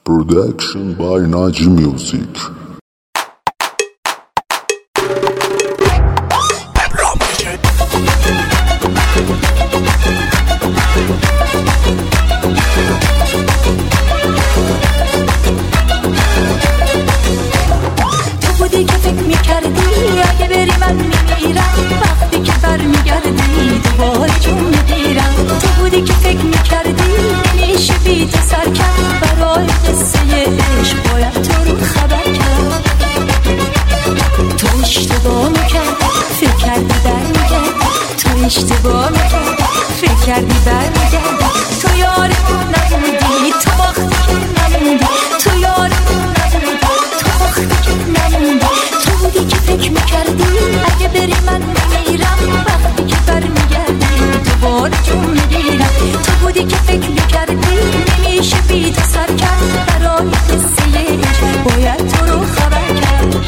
Production by Naji Music. تو بودی که فکر میکردی اگه بری من میمیرم، وقتی که برمیگردی دوباره جون میگیرم. تو بودی که فکر میکردی نمیشه بی تو سر کرد، برای قصه عشق باید تو رو خبر کرد. تو اشتباه میکردی فکر کردی برمیگردی، تو اشتباه میکردی فکر کردی برمیگردی. تو یارمون نبودی، تو وقتی که نموندی، تو یارمون نبودی، تو وقتی که نموندی. تو بودی که فکر میکردی اگه بری من میمیرم، وقتی که برمیگردی دوباره جون میگیرم. تو بودی که فکر میکردی نمیشه بی تو سر کرد، برای قصه عشق باید تو رو خبر کرد.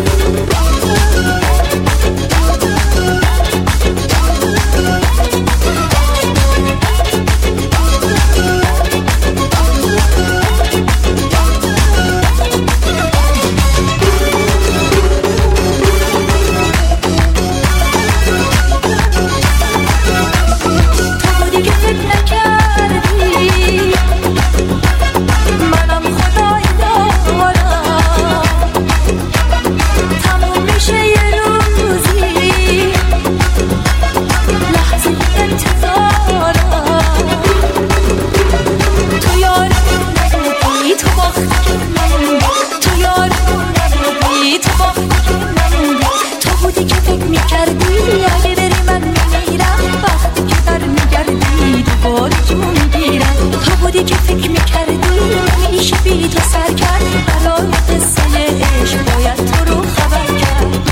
که فکر میکردی نمیشه بی تو سر کرد، برای قصه عشق باید تو رو خبر کرد.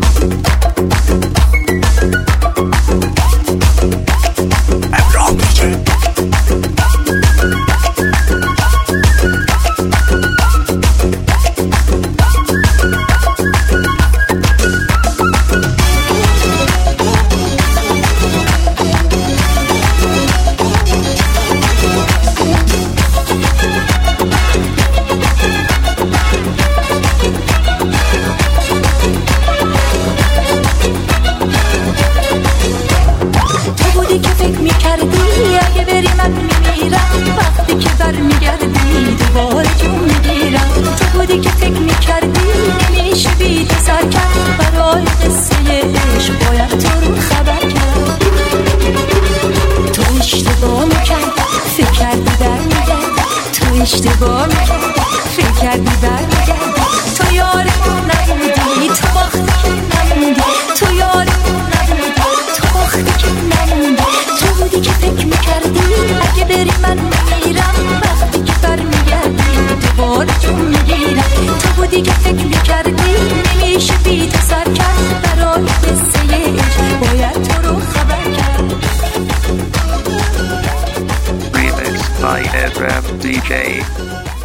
اگه بری من میمیرم، وقتی که برمیگردی دوباره جون میگیرم. تو بودی که فکر میکردی نمیشه بی تو سر کرد، برای قصه عشق باید تو رو خبر کرد. تو اشتباه میکردی فکر کردی برمیگردی، تو اشتباه میکردی فکر کردی برمیگردی. تو یارمون نبودی، تو وقتی که نموندی، تو یارمون نبودی، تو وقتی که نموندی. تو بودی که فکر میکردی اگه بری من میمیرم، وقتی که برمیگردی دوباره جون میگیرم. تو بودی که فکر میکردی نمیشه بی تو سر کرد، برای قصه عشق باید تو رو خبر کرد. Remix by Edram DJ.